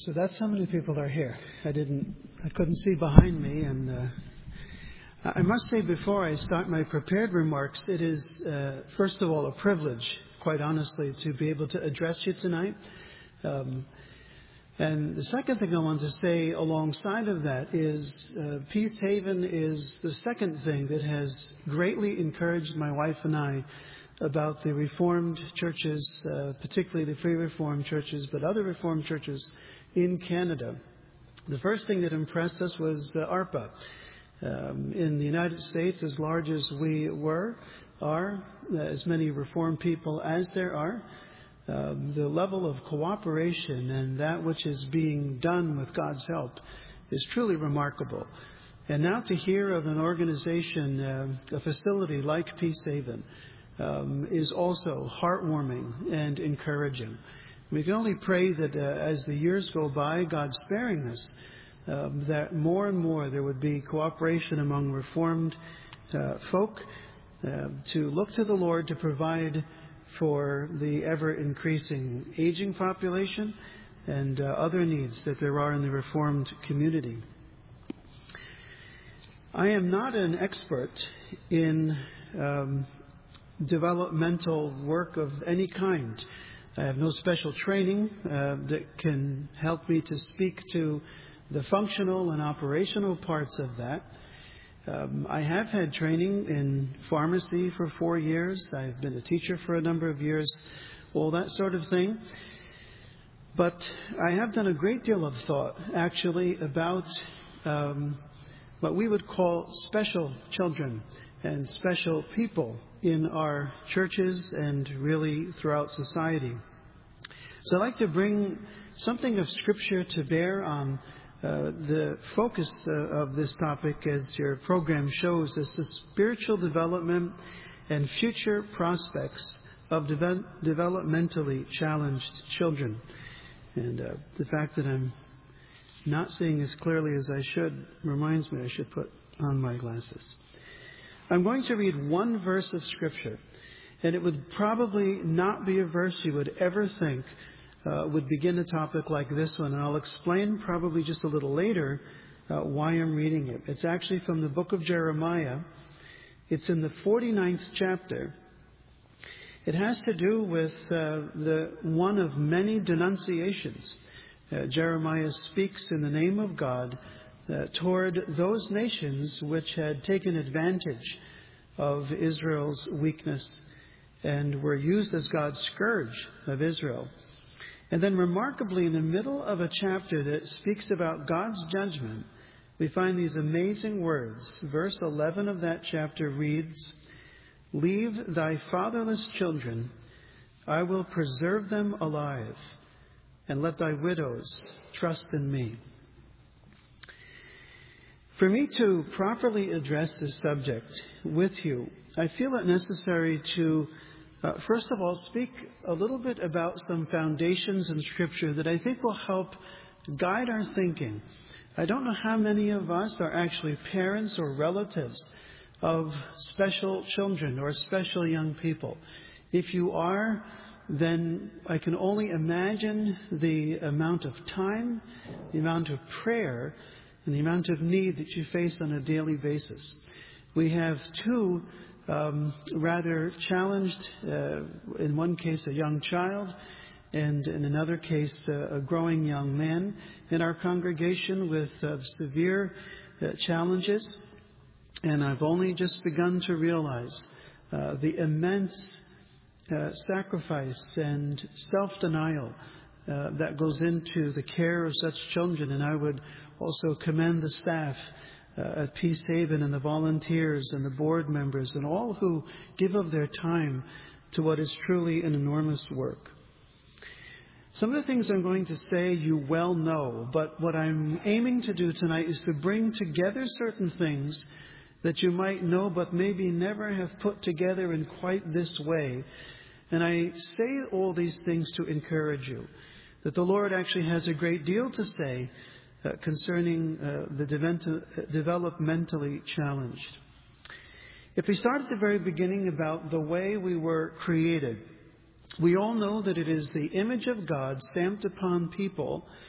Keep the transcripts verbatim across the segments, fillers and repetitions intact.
So that's how many people are here. I didn't, I couldn't see behind me, and uh, I must say before I start my prepared remarks, it is uh, first of all a privilege, quite honestly, to be able to address you tonight. Um, and the second thing I want to say alongside of that is uh, Peace Haven is the second thing that has greatly encouraged my wife and I about the Reformed churches, uh, particularly the Free Reformed churches, but other Reformed churches in Canada. The first thing that impressed us was uh, ARPA. Um, in the United States, as large as we were, are, uh, as many Reformed people as there are, um, the level of cooperation and that which is being done with God's help is truly remarkable. And now to hear of an organization, uh, a facility like Peace Haven, um, is also heartwarming and encouraging. We can only pray that uh, as the years go by, God sparing us, um, that more and more there would be cooperation among Reformed uh, folk uh, to look to the Lord to provide for the ever-increasing aging population and uh, other needs that there are in the Reformed community. I am not an expert in um, developmental work of any kind. I have no special training uh, that can help me to speak to the functional and operational parts of that. Um, I have had training in pharmacy for four years. I've been a teacher for a number of years, all that sort of thing. But I have done a great deal of thought, actually, about um, what we would call special children and special people in our churches and really throughout society. So I'd like to bring something of Scripture to bear on uh, the focus uh, of this topic, as your program shows, is the spiritual development and future prospects of de- developmentally challenged children. And uh, the fact that I'm not seeing as clearly as I should reminds me I should put on my glasses. I'm going to read one verse of Scripture, and it would probably not be a verse you would ever think uh, would begin a topic like this one, and I'll explain probably just a little later uh, why I'm reading it. It's actually from the book of Jeremiah. It's in the forty-ninth chapter. It has to do with uh, the one of many denunciations. Uh, Jeremiah speaks in the name of God Uh, toward those nations which had taken advantage of Israel's weakness and were used as God's scourge of Israel. And then remarkably, in the middle of a chapter that speaks about God's judgment, we find these amazing words. Verse eleven of that chapter reads, "Leave thy fatherless children, I will preserve them alive, and let thy widows trust in me." For me to properly address this subject with you, I feel it necessary to, uh, first of all, speak a little bit about some foundations in Scripture that I think will help guide our thinking. I don't know how many of us are actually parents or relatives of special children or special young people. If you are, then I can only imagine the amount of time, the amount of prayer, and the amount of need that you face on a daily basis. We have two um, rather challenged, uh, in one case a young child, and in another case uh, a growing young man in our congregation with uh, severe uh, challenges. And I've only just begun to realize uh, the immense uh, sacrifice and self-denial uh, that goes into the care of such children. And I would also commend the staff uh, at Peace Haven and the volunteers and the board members and all who give of their time to what is truly an enormous work. Some of the things I'm going to say you well know, but what I'm aiming to do tonight is to bring together certain things that you might know but maybe never have put together in quite this way. And I say all these things to encourage you, that the Lord actually has a great deal to say Uh, concerning uh, the de- developmentally challenged. If we start at the very beginning about the way we were created, we all know that it is the image of God stamped upon people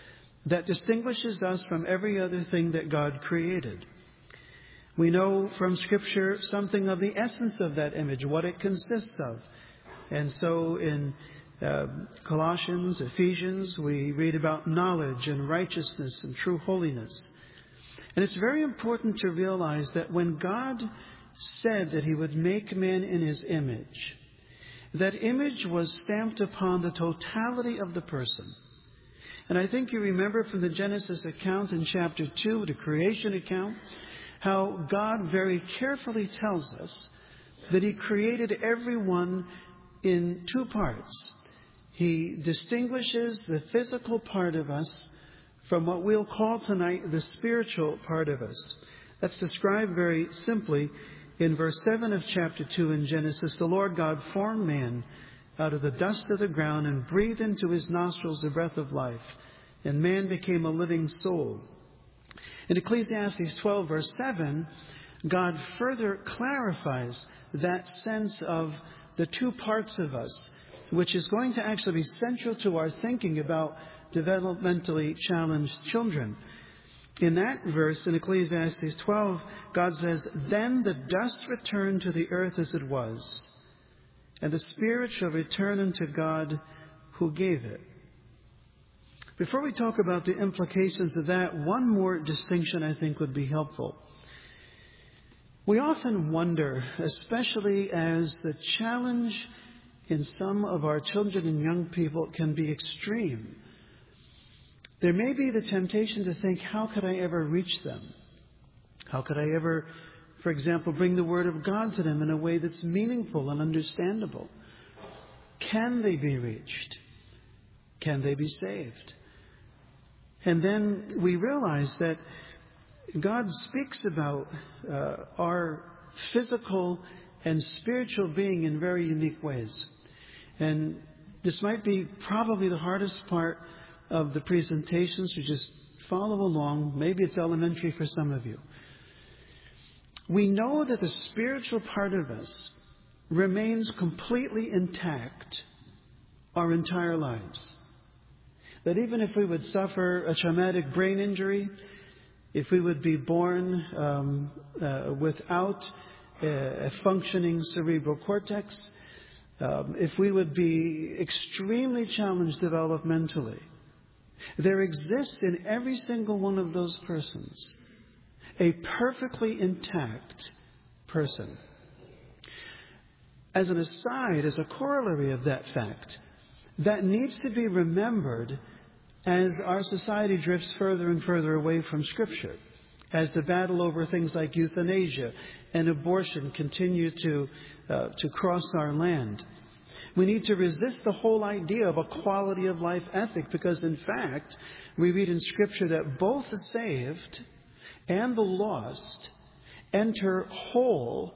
that distinguishes us from every other thing that God created. We know from Scripture something of the essence of that image, what it consists of. And so in uh, Colossians, Ephesians, we read about knowledge and righteousness and true holiness. And it's very important to realize that when God said that He would make man in His image, that image was stamped upon the totality of the person. And I think you remember from the Genesis account in chapter two, the creation account, how God very carefully tells us that He created everyone in two parts. He distinguishes the physical part of us from what we'll call tonight the spiritual part of us. That's described very simply in verse seven of chapter two in Genesis. The Lord God formed man out of the dust of the ground and breathed into his nostrils the breath of life, and man became a living soul. In Ecclesiastes twelve, verse seven, God further clarifies that sense of the two parts of us, which is going to actually be central to our thinking about developmentally challenged children. In that verse, in Ecclesiastes twelve, God says, "Then the dust returned to the earth as it was, and the spirit shall return unto God who gave it." Before we talk about the implications of that, one more distinction I think would be helpful. We often wonder, especially as the challenge in some of our children and young people can be extreme, there may be the temptation to think, how could I ever reach them? How could I ever, for example, bring the Word of God to them in a way that's meaningful and understandable? Can they be reached? Can they be saved? And then we realize that God speaks about uh, our physical and spiritual being in very unique ways. And this might be probably the hardest part of the presentation, so just follow along. Maybe it's elementary for some of you. We know that the spiritual part of us remains completely intact our entire lives. That even if we would suffer a traumatic brain injury, if we would be born um, uh, without a, a functioning cerebral cortex, um, if we would be extremely challenged developmentally, there exists in every single one of those persons a perfectly intact person. As an aside, as a corollary of that fact, that needs to be remembered as our society drifts further and further away from Scripture, as the battle over things like euthanasia and abortion continue to, uh, to cross our land. We need to resist the whole idea of a quality of life ethic, because in fact, we read in Scripture that both the saved and the lost enter whole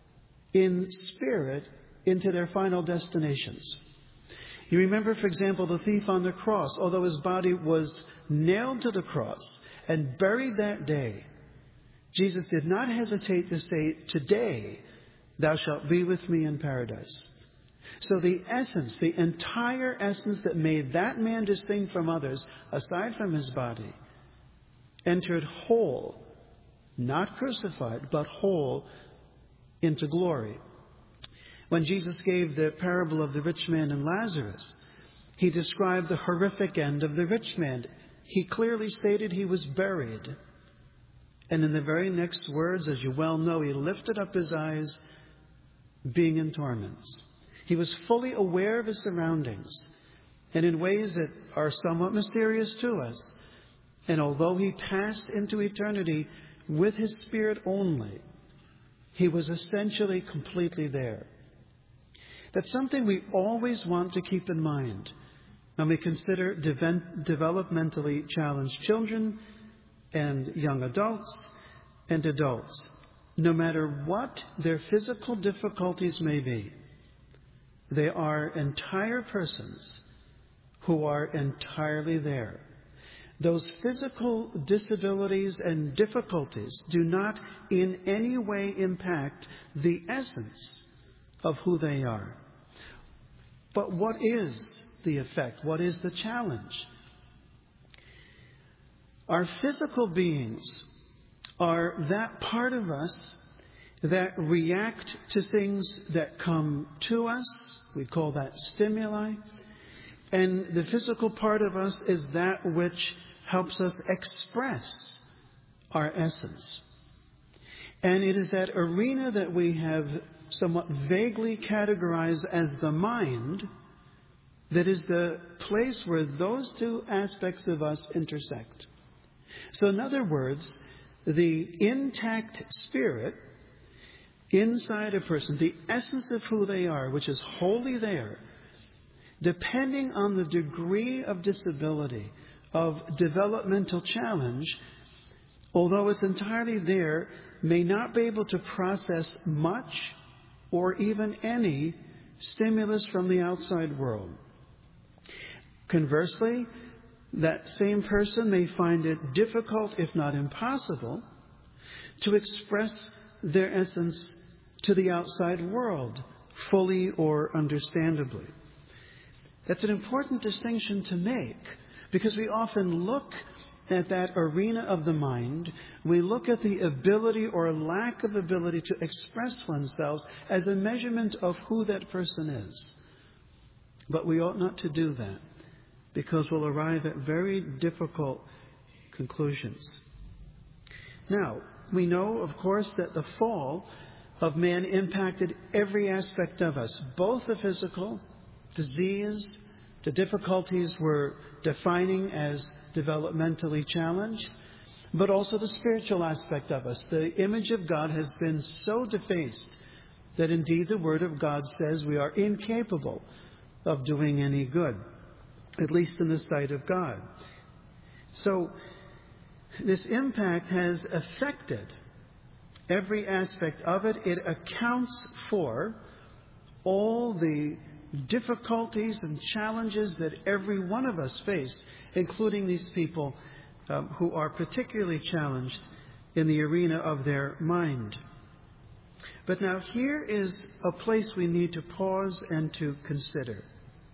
in spirit into their final destinations. You remember, for example, the thief on the cross. Although his body was nailed to the cross and buried that day, Jesus did not hesitate to say, "Today thou shalt be with me in paradise." So the essence, the entire essence that made that man distinct from others, aside from his body, entered whole, not crucified, but whole into glory. When Jesus gave the parable of the rich man and Lazarus, He described the horrific end of the rich man. He clearly stated he was buried. And in the very next words, as you well know, he lifted up his eyes, being in torments. He was fully aware of his surroundings, and in ways that are somewhat mysterious to us. And although he passed into eternity with his spirit only, he was essentially completely there. That's something we always want to keep in mind when we consider de- developmentally challenged children and young adults and adults. No matter what their physical difficulties may be, they are entire persons who are entirely there. Those physical disabilities and difficulties do not in any way impact the essence of who they are. But what is the effect? What is the challenge? Our physical beings are that part of us that react to things that come to us. We call that stimuli. And the physical part of us is that which helps us express our essence. And it is that arena that we have somewhat vaguely categorized as the mind that is the place where those two aspects of us intersect. So in other words, the intact spirit inside a person, the essence of who they are, which is wholly there, depending on the degree of disability, of developmental challenge, although it's entirely there, may not be able to process much or even any stimulus from the outside world. Conversely, that same person may find it difficult, if not impossible, to express their essence to the outside world, fully or understandably. That's an important distinction to make, because we often look at that arena of the mind, we look at the ability or lack of ability to express oneself as a measurement of who that person is. But we ought not to do that, because we'll arrive at very difficult conclusions. Now, we know, of course, that the fall of man impacted every aspect of us, both the physical, disease, the difficulties we're defining as developmentally challenged, but also the spiritual aspect of us. The image of God has been so defaced that indeed the Word of God says we are incapable of doing any good, at least in the sight of God. So this impact has affected every aspect of it. It accounts for all the difficulties and challenges that every one of us face, including these people um, who are particularly challenged in the arena of their mind. But now here is a place we need to pause and to consider.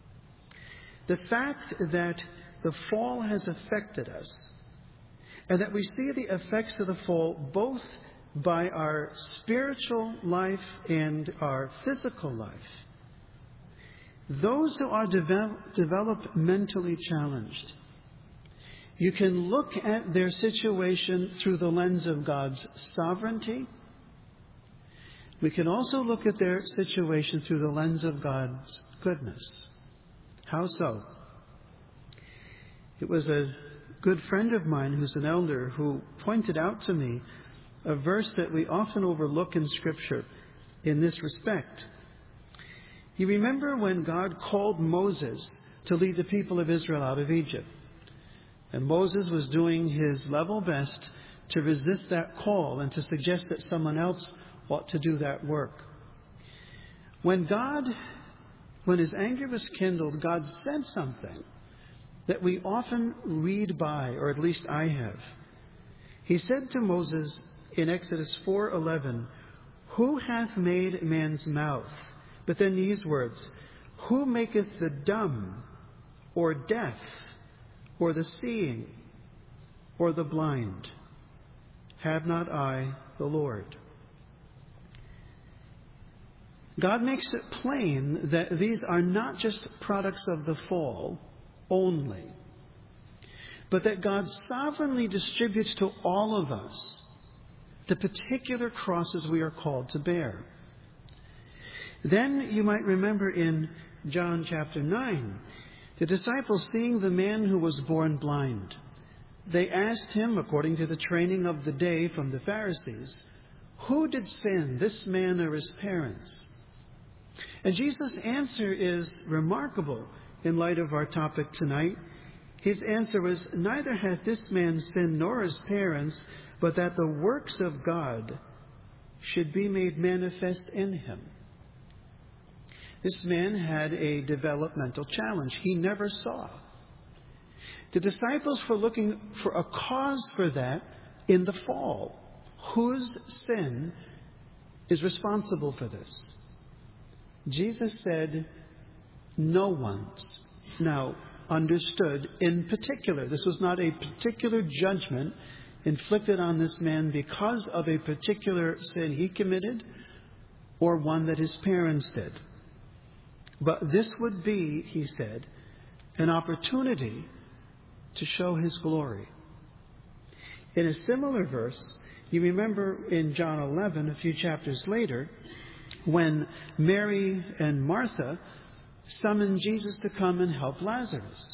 The fact that the fall has affected us, and that we see the effects of the fall both by our spiritual life and our physical life. Those who are develop, developmentally challenged, you can look at their situation through the lens of God's sovereignty. We can also look at their situation through the lens of God's goodness. How so? It was a good friend of mine who's an elder who pointed out to me a verse that we often overlook in Scripture in this respect. You remember when God called Moses to lead the people of Israel out of Egypt? And Moses was doing his level best to resist that call and to suggest that someone else ought to do that work. When God, when his anger was kindled, God said something that we often read by, or at least I have. He said to Moses in Exodus four eleven, "Who hath made man's mouth?" But then these words, "Who maketh the dumb, or deaf, or the seeing, or the blind? Have not I the Lord?" God makes it plain that these are not just products of the fall only, but that God sovereignly distributes to all of us the particular crosses we are called to bear. Then you might remember in John chapter nine, the disciples seeing the man who was born blind, they asked him, according to the training of the day from the Pharisees, "Who did sin, this man or his parents?" And Jesus' answer is remarkable in light of our topic tonight. His answer was, "Neither hath this man sinned nor his parents, but that the works of God should be made manifest in him." This man had a developmental challenge he never saw. The disciples were looking for a cause for that in the fall. Whose sin is responsible for this? Jesus said, "No one's." Now, understood in particular. This was not a particular judgment inflicted on this man because of a particular sin he committed or one that his parents did. But this would be, he said, an opportunity to show his glory. In a similar verse, you remember in John eleven, a few chapters later, when Mary and Martha summoned Jesus to come and help Lazarus.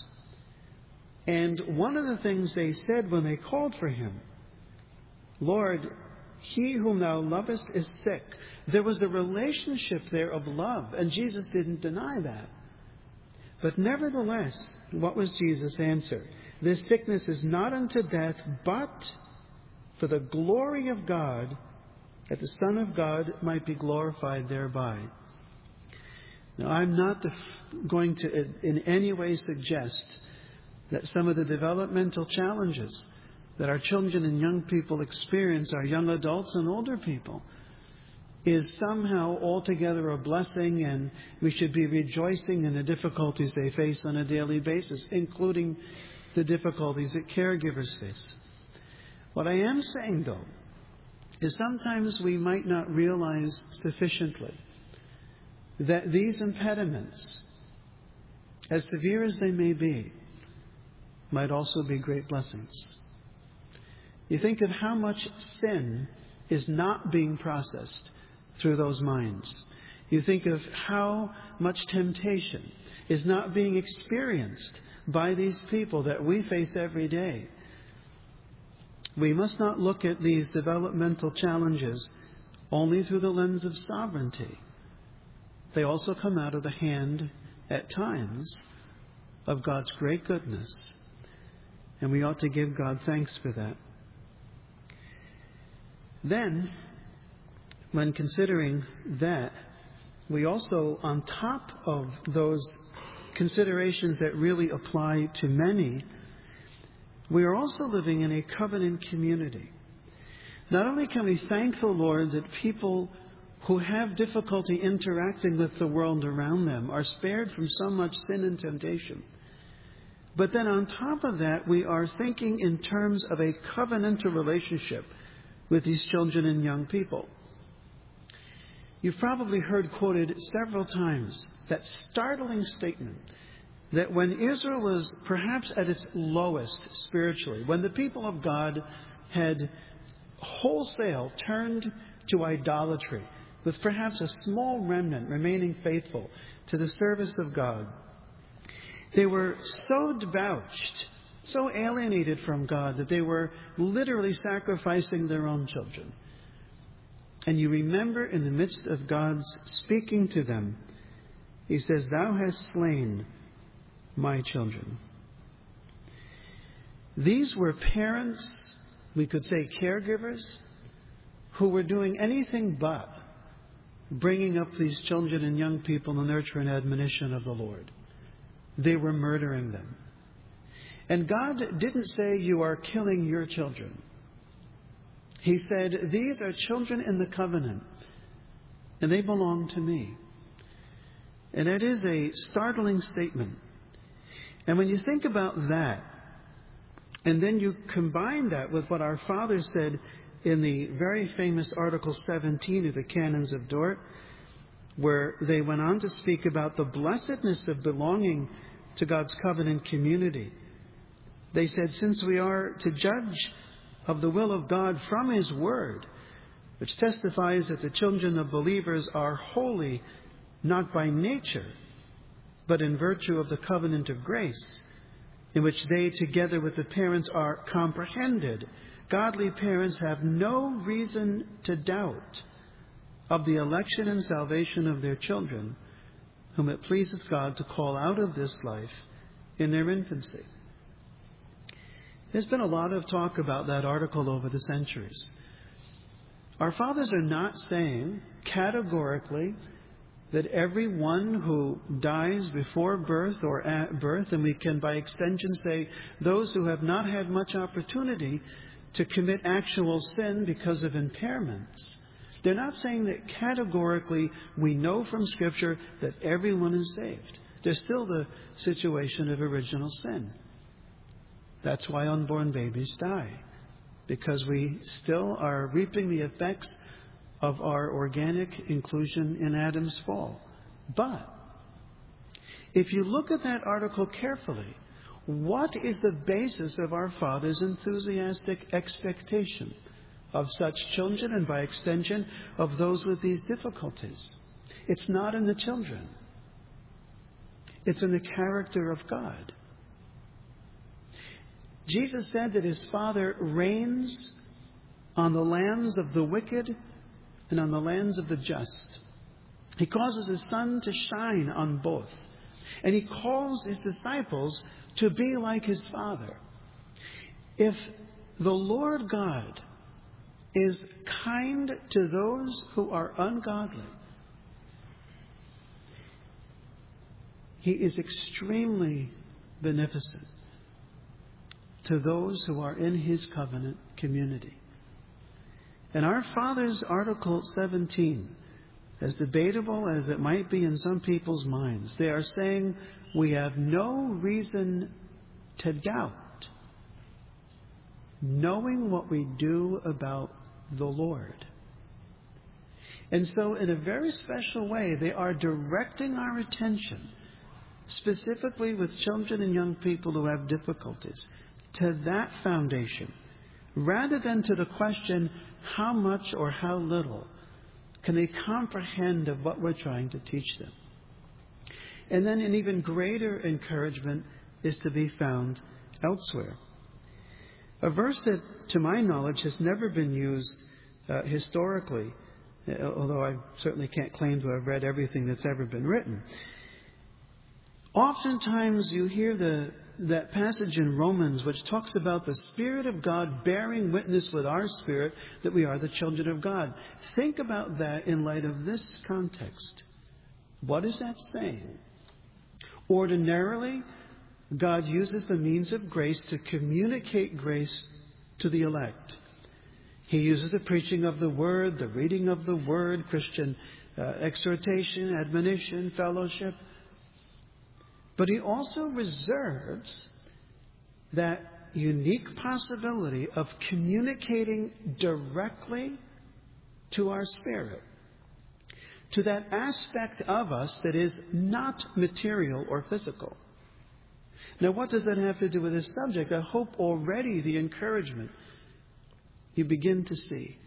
And one of the things they said when they called for him, Lord, he whom thou lovest is sick. There was a relationship there of love, and Jesus didn't deny that. But nevertheless, what was Jesus' answer? This sickness is not unto death, but for the glory of God, that the Son of God might be glorified thereby. Now, I'm not the, going to in any way suggest that some of the developmental challenges that our children and young people experience, our young adults and older people, is somehow altogether a blessing, and we should be rejoicing in the difficulties they face on a daily basis, including the difficulties that caregivers face. What I am saying, though, is sometimes we might not realize sufficiently that these impediments, as severe as they may be, might also be great blessings. You think of how much sin is not being processed through those minds. You think of how much temptation is not being experienced by these people that we face every day. We must not look at these developmental challenges only through the lens of sovereignty. They also come out of the hand, at times, of God's great goodness. And we ought to give God thanks for that. Then, when considering that, we also, on top of those considerations that really apply to many, we are also living in a covenant community. Not only can we thank the Lord that people who have difficulty interacting with the world around them are spared from so much sin and temptation, but then on top of that, we are thinking in terms of a covenantal relationship with these children and young people. You've probably heard quoted several times that startling statement that when Israel was perhaps at its lowest spiritually, when the people of God had wholesale turned to idolatry, with perhaps a small remnant remaining faithful to the service of God, they were so debauched, so alienated from God, that they were literally sacrificing their own children. And you remember, in the midst of God's speaking to them, He says, "Thou hast slain my children." These were parents, we could say caregivers, who were doing anything but bringing up these children and young people in the nurture and admonition of the Lord. They were murdering them. And God didn't say, "You are killing your children." He said, "These are children in the covenant, and they belong to me." And that is a startling statement. And when you think about that, and then you combine that with what our Father said in the very famous Article seventeen of the Canons of Dort, where they went on to speak about the blessedness of belonging to God's covenant community. They said, since we are to judge of the will of God from His Word, which testifies that the children of believers are holy, not by nature, but in virtue of the covenant of grace, in which they, together with the parents, are comprehended, godly parents have no reason to doubt of the election and salvation of their children, whom it pleaseth God to call out of this life in their infancy. There's been a lot of talk about that article over the centuries. Our fathers are not saying categorically that everyone who dies before birth or at birth, and we can by extension say those who have not had much opportunity to commit actual sin because of impairments, they're not saying that categorically we know from Scripture that everyone is saved. There's still the situation of original sin. That's why unborn babies die, because we still are reaping the effects of our organic inclusion in Adam's fall. But if you look at that article carefully, what is the basis of our Father's enthusiastic expectation of such children, and by extension of those with these difficulties? It's not in the children. It's in the character of God. Jesus said that his Father reigns on the lands of the wicked and on the lands of the just. He causes his sun to shine on both. And he calls his disciples to be like his Father. If the Lord God is kind to those who are ungodly, he is extremely beneficent to those who are in his covenant community. And our Father's Article seventeen, as debatable as it might be in some people's minds, they are saying we have no reason to doubt, knowing what we do about the Lord. And so in a very special way, they are directing our attention, specifically with children and young people who have difficulties, to that foundation, rather than to the question, how much or how little can they comprehend of what we're trying to teach them? And then an even greater encouragement is to be found elsewhere. A verse that, to my knowledge, has never been used uh, historically, although I certainly can't claim to have read everything that's ever been written. Oftentimes you hear the that passage in Romans which talks about the Spirit of God bearing witness with our spirit that we are the children of God. Think about that in light of this context. What is that saying? Ordinarily, God uses the means of grace to communicate grace to the elect. He uses the preaching of the Word, the reading of the Word, Christian uh, exhortation, admonition, fellowship. But he also reserves that unique possibility of communicating directly to our spirit, to that aspect of us that is not material or physical. Now, what does that have to do with this subject? I hope already the encouragement you begin to see.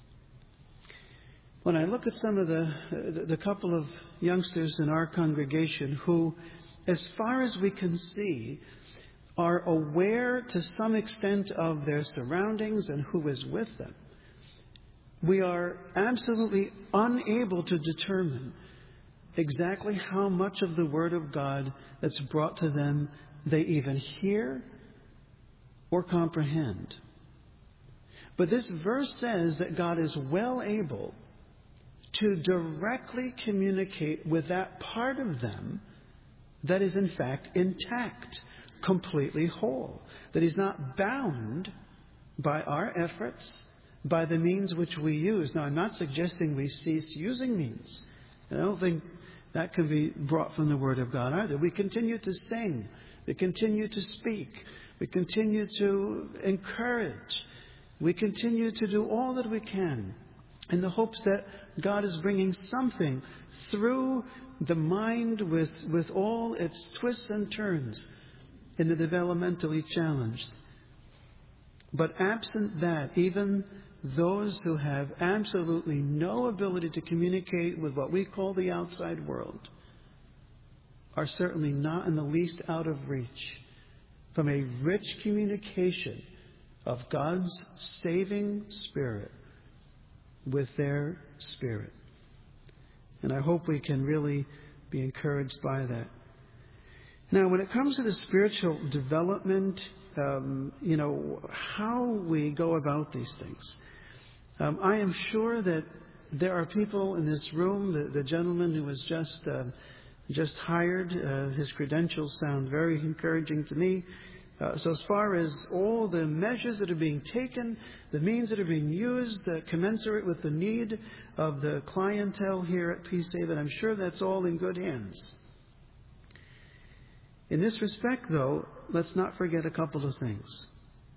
When I look at some of the, the, the couple of youngsters in our congregation who, as far as we can see, are aware to some extent of their surroundings and who is with them, we are absolutely unable to determine exactly how much of the Word of God that's brought to them they even hear or comprehend. But this verse says that God is well able to directly communicate with that part of them that is in fact intact, completely whole, that is not bound by our efforts, by the means which we use. Now, I'm not suggesting we cease using means. I don't think that can be brought from the Word of God either. We continue to sing. We continue to speak. We continue to encourage. We continue to do all that we can in the hopes that God is bringing something through the mind with, with all its twists and turns in the developmentally challenged. But absent that, even those who have absolutely no ability to communicate with what we call the outside world are certainly not in the least out of reach from a rich communication of God's saving Spirit with their spirit. And I hope we can really be encouraged by that. Now, when it comes to the spiritual development, um, you know, how we go about these things, um, I am sure that there are people in this room, the, the gentleman who was just uh, just hired, uh, his credentials sound very encouraging to me. Uh, so as far as all the measures that are being taken, the means that are being used, uh, commensurate with the need of the clientele here at Peace Haven, I'm sure that's all in good hands. In this respect, though, let's not forget a couple of things.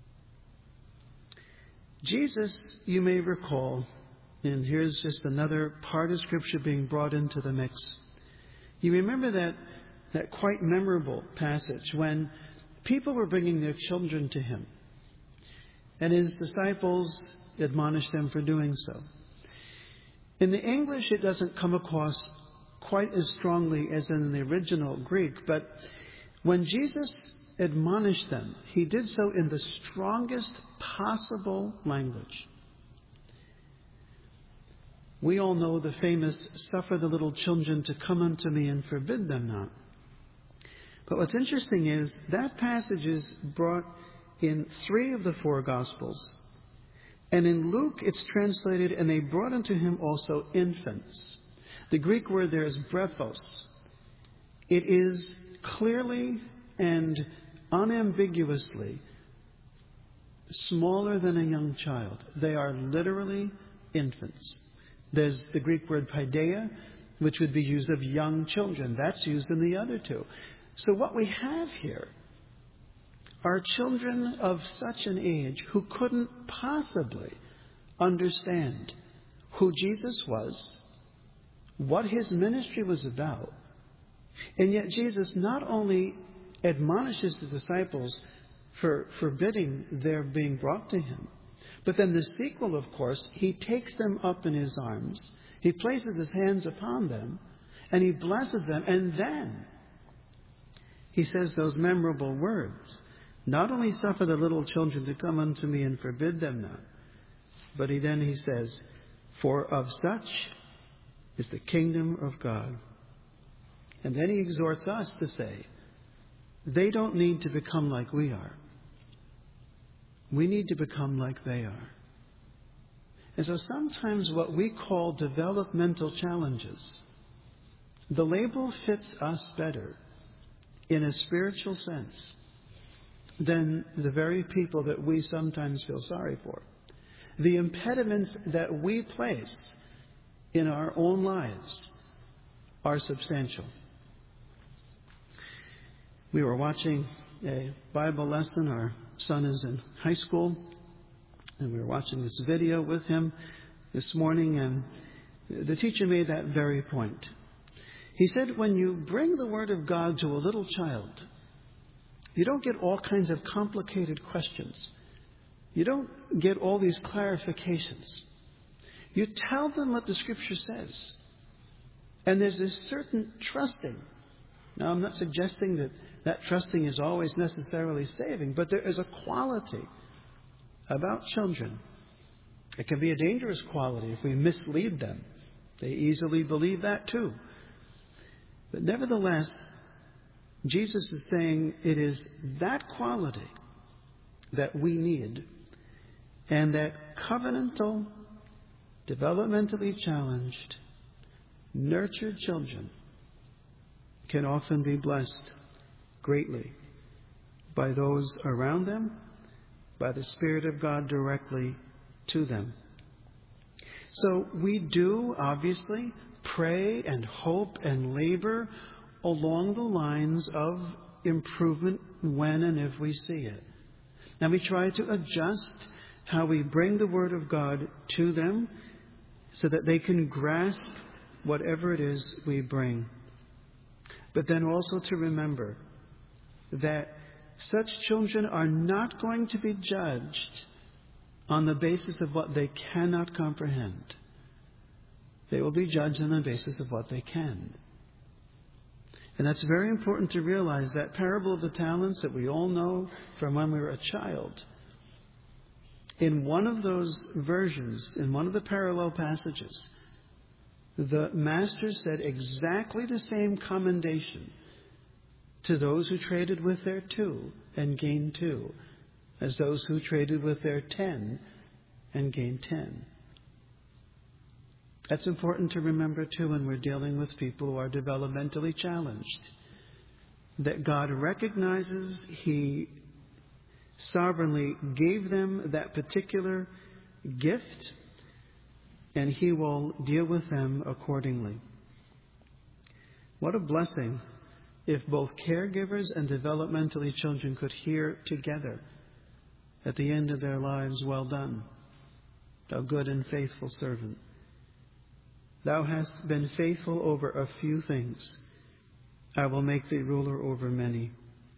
Jesus, you may recall, and here's just another part of Scripture being brought into the mix. You remember that, that quite memorable passage when people were bringing their children to him, and his disciples admonished them for doing so. In the English, it doesn't come across quite as strongly as in the original Greek, but when Jesus admonished them, he did so in the strongest possible language. We all know the famous, "Suffer the little children to come unto me and forbid them not." But what's interesting is that passage is brought in three of the four Gospels. And in Luke, it's translated, "And they brought unto him also infants." The Greek word there is brephos. It is clearly and unambiguously smaller than a young child. They are literally infants. There's the Greek word paideia, which would be used of young children. That's used in the other two. So what we have here are children of such an age who couldn't possibly understand who Jesus was, what his ministry was about. And yet Jesus not only admonishes the disciples for forbidding their being brought to him, but then the sequel, of course, he takes them up in his arms, he places his hands upon them, and he blesses them, and then he says those memorable words, "Not only suffer the little children to come unto me and forbid them not," but he then he says, "For of such is the kingdom of God." And then he exhorts us to say, they don't need to become like we are. We need to become like they are. And so sometimes what we call developmental challenges, the label fits us better in a spiritual sense than the very people that we sometimes feel sorry for. The impediments that we place in our own lives are substantial. We were watching a Bible lesson. Our son is in high school, and we were watching this video with him this morning, and the teacher made that very point. He said, when you bring the Word of God to a little child, you don't get all kinds of complicated questions. You don't get all these clarifications. You tell them what the Scripture says. And there's a certain trusting. Now, I'm not suggesting that that trusting is always necessarily saving, but there is a quality about children. It can be a dangerous quality if we mislead them. They easily believe that too. But nevertheless, Jesus is saying it is that quality that we need, and that covenantal, developmentally challenged, nurtured children can often be blessed greatly by those around them, by the Spirit of God directly to them. So we do, obviously, pray and hope and labor along the lines of improvement when and if we see it. Now we try to adjust how we bring the Word of God to them so that they can grasp whatever it is we bring. But then also to remember that such children are not going to be judged on the basis of what they cannot comprehend. They will be judged on the basis of what they can. And that's very important to realize. That parable of the talents that we all know from when we were a child, in one of those versions, in one of the parallel passages, the master said exactly the same commendation to those who traded with their two and gained two as those who traded with their ten and gained ten. That's important to remember too when we're dealing with people who are developmentally challenged. That God recognizes He sovereignly gave them that particular gift, and He will deal with them accordingly. What a blessing if both caregivers and developmentally children could hear together at the end of their lives, "Well done, thou good and faithful servant. Thou hast been faithful over a few things. I will make thee ruler over many."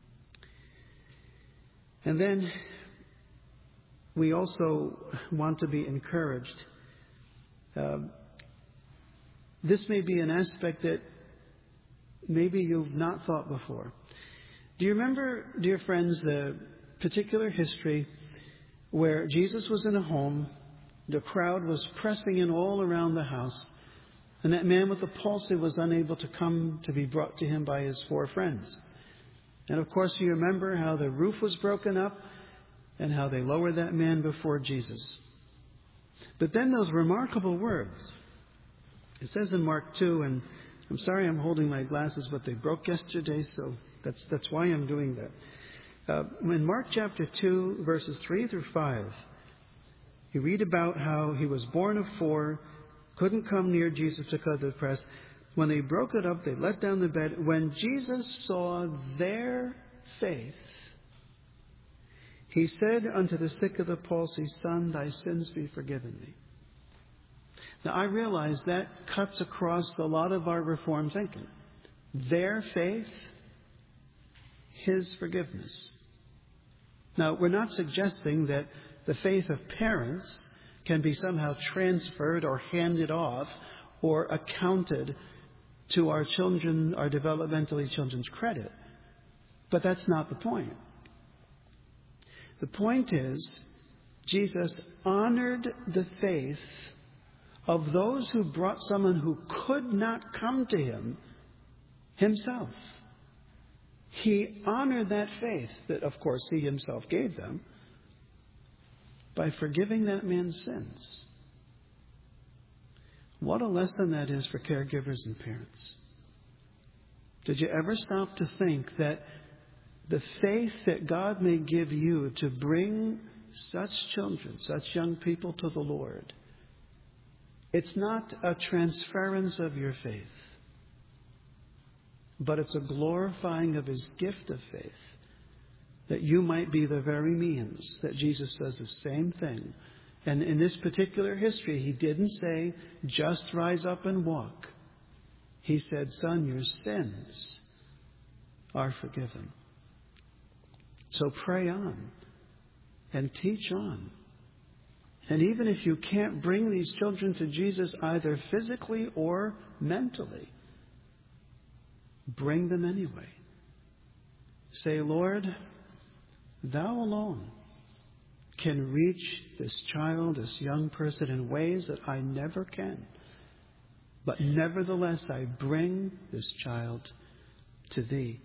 And then we also want to be encouraged. Uh, this may be an aspect that maybe you've not thought before. Do you remember, dear friends, the particular history where Jesus was in a home, the crowd was pressing in all around the house, and that man with the palsy was unable to come to be brought to him by his four friends? And of course, you remember how the roof was broken up and how they lowered that man before Jesus. But then those remarkable words. It says in Mark two, and I'm sorry I'm holding my glasses, but they broke yesterday, so that's that's why I'm doing that. Uh, in Mark chapter two, verses three through five, you read about how he was born of four, couldn't come near Jesus because of the press. When they broke it up, they let down the bed. When Jesus saw their faith, he said unto the sick of the palsy, "Son, thy sins be forgiven thee." Now, I realize that cuts across a lot of our Reformed thinking. Their faith, his forgiveness. Now, we're not suggesting that the faith of parents can be somehow transferred or handed off or accounted to our children, our developmentally children's credit. But that's not the point. The point is, Jesus honored the faith of those who brought someone who could not come to him himself. He honored that faith that, of course, he himself gave them by forgiving that man's sins. What a lesson that is for caregivers and parents. Did you ever stop to think that the faith that God may give you to bring such children, such young people to the Lord, it's not a transference of your faith, but it's a glorifying of his gift of faith, that you might be the very means that Jesus does the same thing. And in this particular history, he didn't say, "Just rise up and walk." He said, "Son, your sins are forgiven." So pray on and teach on. And even if you can't bring these children to Jesus either physically or mentally, bring them anyway. Say, "Lord, thou alone can reach this child, this young person in ways that I never can. But nevertheless, I bring this child to thee."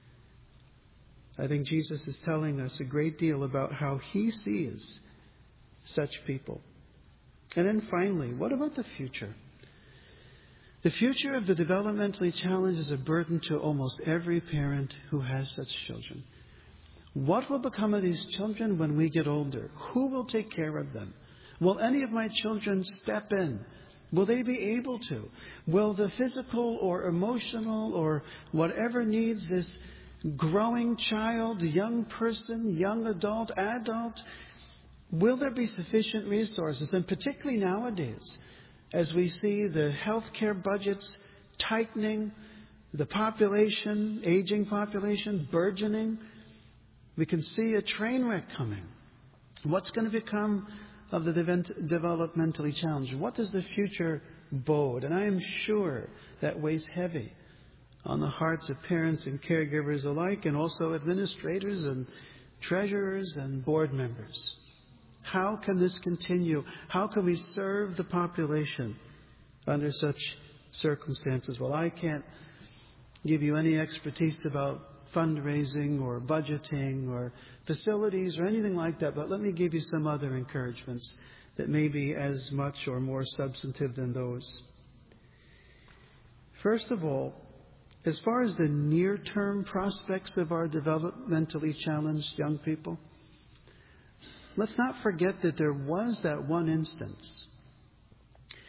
I think Jesus is telling us a great deal about how he sees such people. And then finally, what about the future? The future of the developmentally challenged is a burden to almost every parent who has such children. What will become of these children when we get older? Who will take care of them? Will any of my children step in? Will they be able to? Will the physical or emotional or whatever needs this growing child, young person, young adult, adult, will there be sufficient resources? And particularly nowadays, as we see the healthcare budgets tightening, the population, aging population, burgeoning, we can see a train wreck coming. What's going to become of the developmentally challenged? What does the future bode? And I am sure that weighs heavy on the hearts of parents and caregivers alike, and also administrators and treasurers and board members. How can this continue? How can we serve the population under such circumstances? Well, I can't give you any expertise about fundraising or budgeting or facilities or anything like that, but let me give you some other encouragements that may be as much or more substantive than those. First of all, as far as the near-term prospects of our developmentally challenged young people, let's not forget that there was that one instance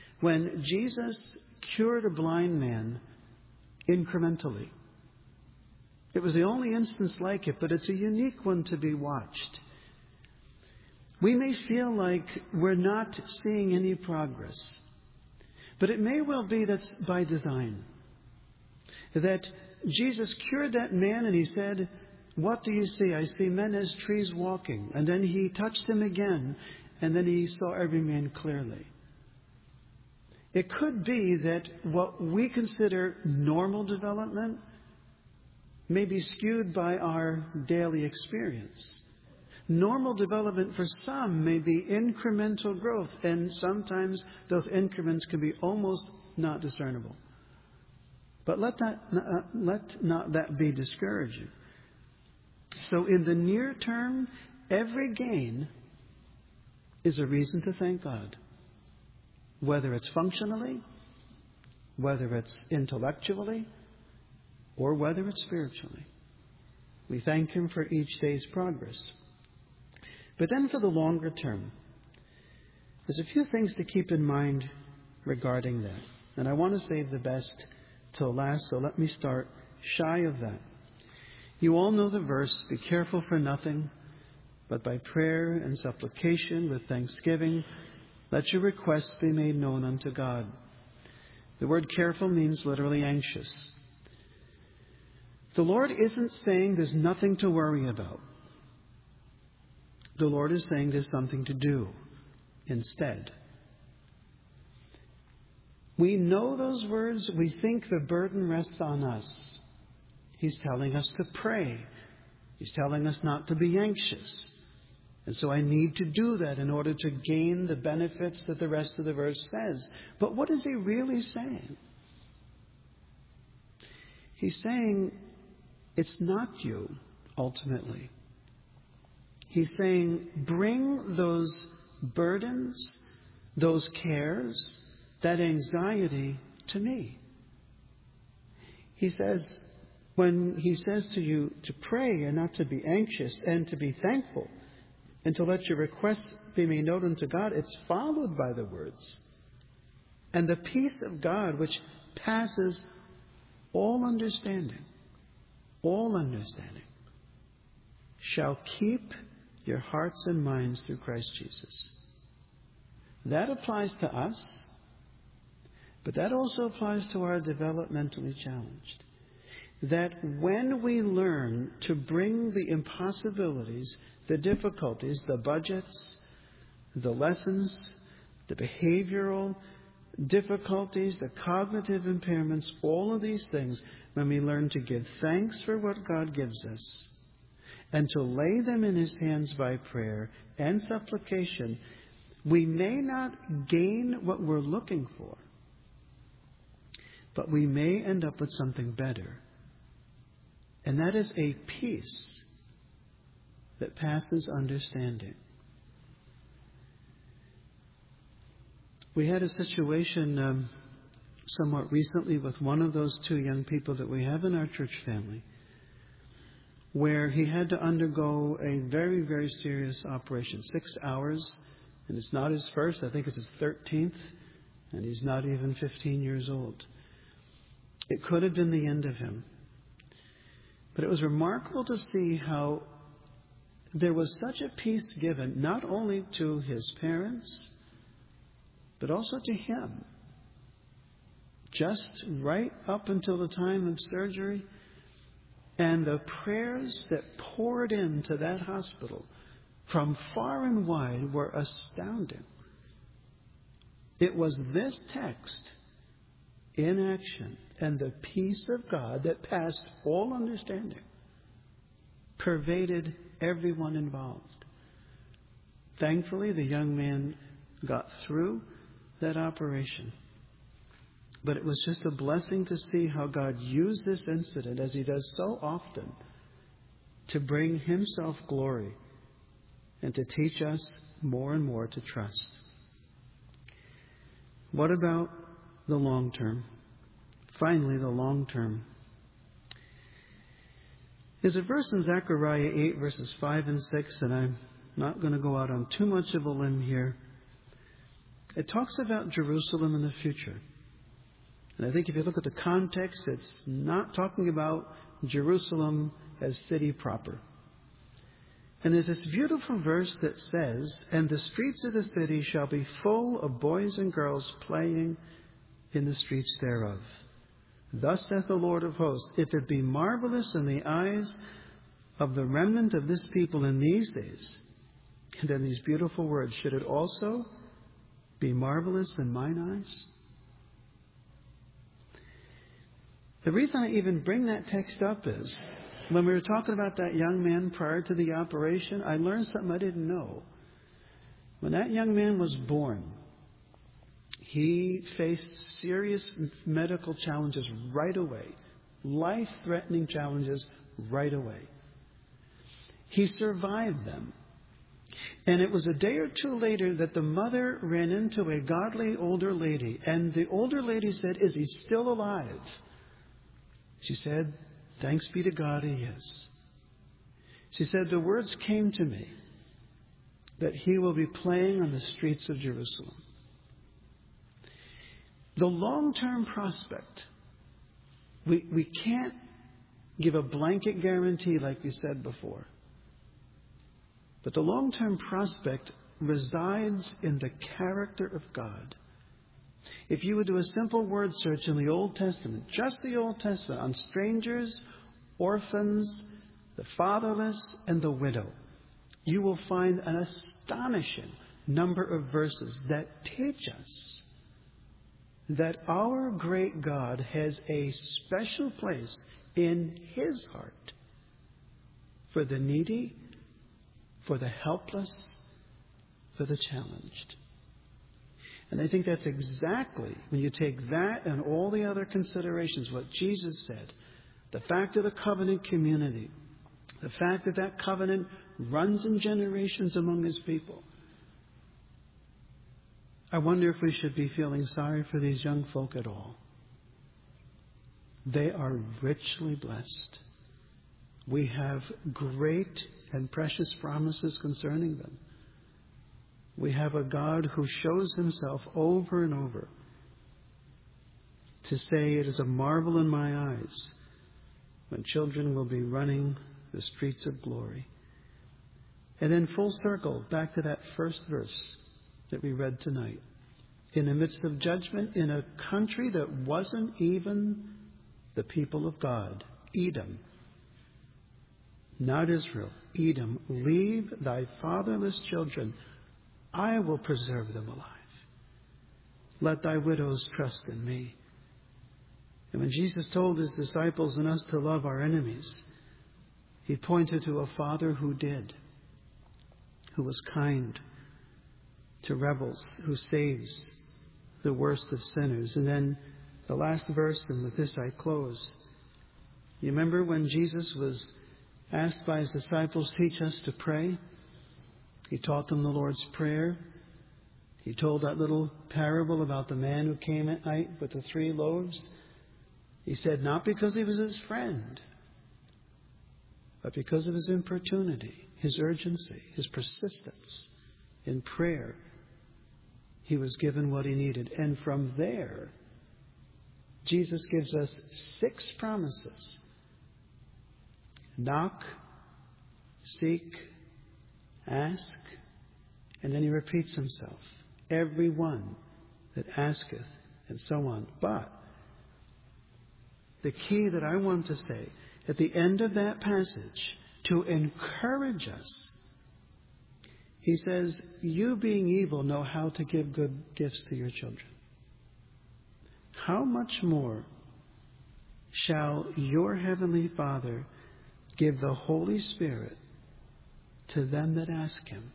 when Jesus cured a blind man incrementally. It was the only instance like it, but it's a unique one to be watched. We may feel like we're not seeing any progress, but it may well be that's by design. That Jesus cured that man and he said, "What do you see? I see men as trees walking." And then he touched him again, and then he saw every man clearly. It could be that what we consider normal development may be skewed by our daily experience. Normal development for some may be incremental growth, and sometimes those increments can be almost not discernible. But let that uh, let not that be discouraging. So in the near term, every gain is a reason to thank God. Whether it's functionally, whether it's intellectually, or whether it's spiritually. We thank Him for each day's progress. But then for the longer term, there's a few things to keep in mind regarding that. And I want to save the best till last, so let me start shy of that. You all know the verse, "Be careful for nothing, but by prayer and supplication with thanksgiving, let your requests be made known unto God." The word careful means literally anxious. The Lord isn't saying there's nothing to worry about. The Lord is saying there's something to do instead. We know those words. We think the burden rests on us. He's telling us to pray. He's telling us not to be anxious. And so I need to do that in order to gain the benefits that the rest of the verse says. But what is He really saying? He's saying it's not you, ultimately. He's saying, bring those burdens, those cares, that anxiety to me. He says, when He says to you to pray and not to be anxious and to be thankful and to let your requests be made known unto God, it's followed by the words, "And the peace of God, which passes all understanding, all understanding, shall keep your hearts and minds through Christ Jesus." That applies to us, but that also applies to our developmentally challenged. That when we learn to bring the impossibilities, the difficulties, the budgets, the lessons, the behavioral difficulties, the cognitive impairments, all of these things, when we learn to give thanks for what God gives us and to lay them in His hands by prayer and supplication, we may not gain what we're looking for, but we may end up with something better. And that is a peace that passes understanding. We had a situation um, somewhat recently with one of those two young people that we have in our church family, where he had to undergo a very, very serious operation. Six hours, and it's not his first. I think it's his thirteenth, and he's not even fifteen years old. It could have been the end of him. But it was remarkable to see how there was such a peace given, not only to his parents, but also to him. Just right up until the time of surgery, and the prayers that poured into that hospital from far and wide were astounding. It was this text in action, and the peace of God that passed all understanding pervaded everyone involved. Thankfully, the young man got through that operation. But it was just a blessing to see how God used this incident, as He does so often, to bring Himself glory and to teach us more and more to trust. What about the long term? Finally, the long term. There's a verse in Zechariah eight, verses five and six, and I'm not going to go out on too much of a limb here. It talks about Jerusalem in the future. And I think if you look at the context, it's not talking about Jerusalem as city proper. And there's this beautiful verse that says, "And the streets of the city shall be full of boys and girls playing in the streets thereof. Thus saith the Lord of hosts, if it be marvelous in the eyes of the remnant of this people in these days," and then these beautiful words, "should it also be marvelous in mine eyes?" The reason I even bring that text up is, when we were talking about that young man prior to the operation, I learned something I didn't know. When that young man was born, he faced serious medical challenges right away, life-threatening challenges right away. He survived them. And it was a day or two later that the mother ran into a godly older lady, and the older lady said, "Is he still alive?" She said, "Thanks be to God, he is." She said, "The words came to me that he will be playing on the streets of Jerusalem." The long-term prospect, we, we can't give a blanket guarantee like we said before. But the long-term prospect resides in the character of God. If you would do a simple word search in the Old Testament, just the Old Testament, on strangers, orphans, the fatherless, and the widow, you will find an astonishing number of verses that teach us that our great God has a special place in his heart for the needy, for the helpless, for the challenged. And I think that's exactly, when you take that and all the other considerations, what Jesus said, the fact of the covenant community, the fact that that covenant runs in generations among his people. I wonder if we should be feeling sorry for these young folk at all. They are richly blessed. We have great and precious promises concerning them. We have a God who shows himself over and over to say, "It is a marvel in my eyes when children will be running the streets of glory." And then full circle back to that first verse that we read tonight. In the midst of judgment, in a country that wasn't even the people of God, Edom, not Israel, Edom, "Leave thy fatherless children, I will preserve them alive. Let thy widows trust in me." And when Jesus told his disciples and us to love our enemies, he pointed to a Father who did, who was kind to rebels, who saves the worst of sinners. And then the last verse, and with this I close. You remember when Jesus was asked by his disciples, "Teach us to pray"? He taught them the Lord's Prayer. He told that little parable about the man who came at night with the three loaves. He said, not because he was his friend, but because of his importunity, his urgency, his persistence in prayer, he was given what he needed. And from there, Jesus gives us six promises. Knock, seek, ask, and then he repeats himself. Every one that asketh, and so on. But the key that I want to say at the end of that passage, to encourage us, he says, "You being evil know how to give good gifts to your children. How much more shall your heavenly Father give the Holy Spirit to them that ask him?"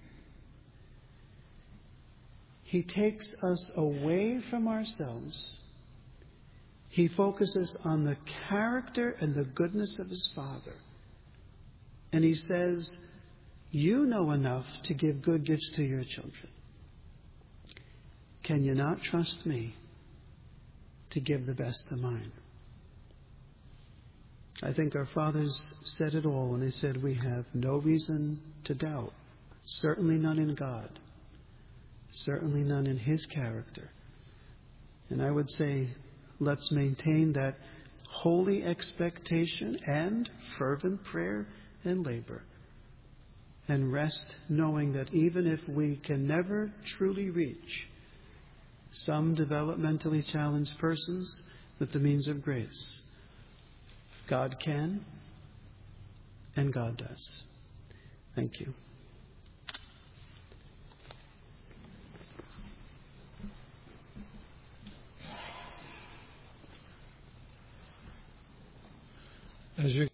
He takes us away from ourselves. He focuses on the character and the goodness of his Father. And he says, "You know enough to give good gifts to your children. Can you not trust me to give the best to mine?" I think our fathers said it all when they said we have no reason to doubt. Certainly none in God. Certainly none in his character. And I would say, let's maintain that holy expectation and fervent prayer and labor. And rest knowing that even if we can never truly reach some developmentally challenged persons with the means of grace, God can and God does. Thank you. As you